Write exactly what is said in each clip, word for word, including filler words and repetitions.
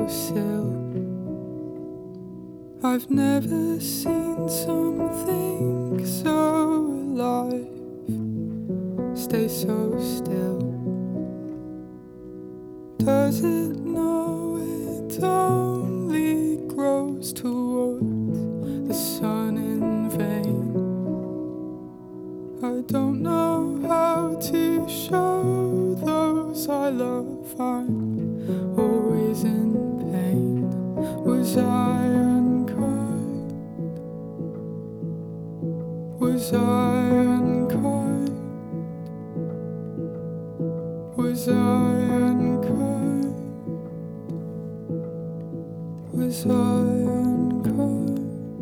still. I've never seen something so alive stay so still. Does it know it only grows towards the sun in vain? I don't know how to show those I love I'm always in pain. Was I unkind? Was I unkind? Was I unkind? Was I unkind?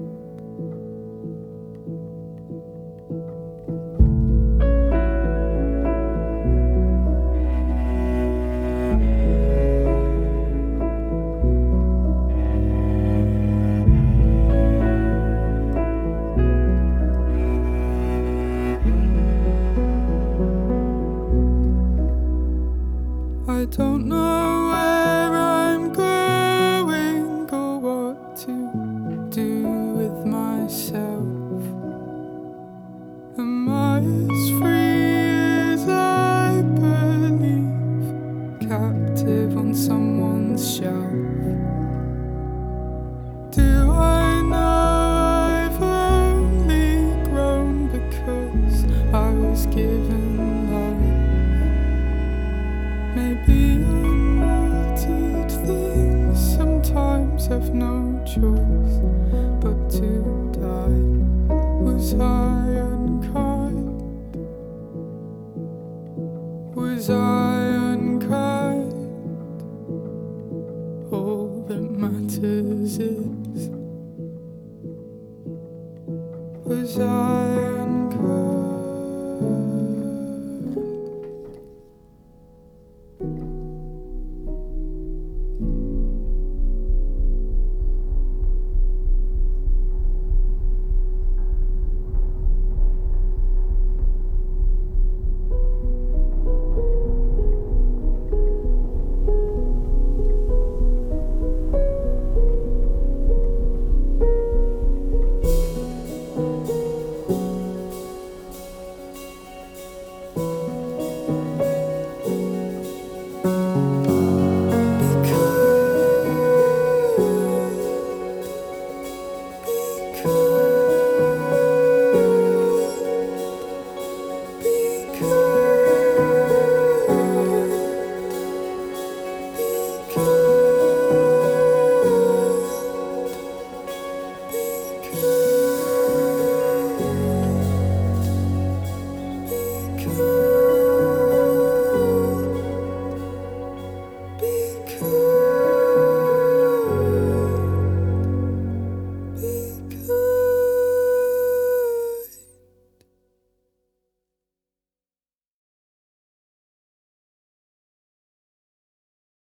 I don't know where I'm going or what to do with myself. Am I as free as I believe, captive on someone's shelf? Do I know I've only grown because I was given love? Maybe unwanted things sometimes have no choice but to die. Was I unkind? Was I unkind? All that matters is, was I